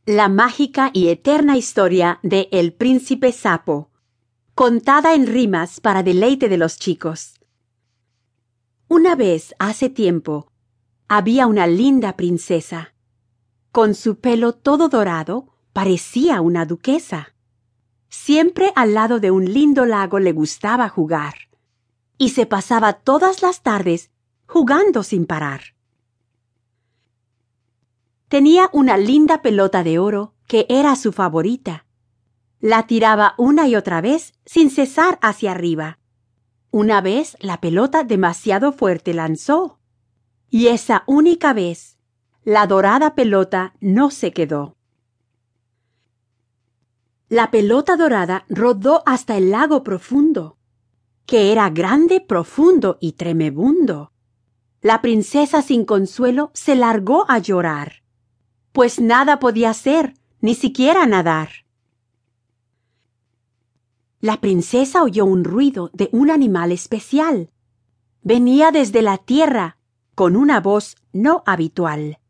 La mágica y eterna historia de El Príncipe Sapo, contada en rimas para deleite de los chicos. Una vez, hace tiempo, había una linda princesa. Con su pelo todo dorado, parecía una duquesa. Siempre al lado de un lindo lago le gustaba jugar, y se pasaba todas las tardes jugando sin parar. Tenía una linda pelota de oro que era su favorita. La tiraba una y otra vez sin cesar hacia arriba. Una vez la pelota demasiado fuerte lanzó, y esa única vez la dorada pelota no se quedó. La pelota dorada rodó hasta el lago profundo, que era grande, profundo y tremebundo. La princesa sin consuelo se largó a llorar, pues nada podía hacer, ni siquiera nadar. La princesa oyó un ruido de un animal especial. Venía desde la tierra, con una voz no habitual.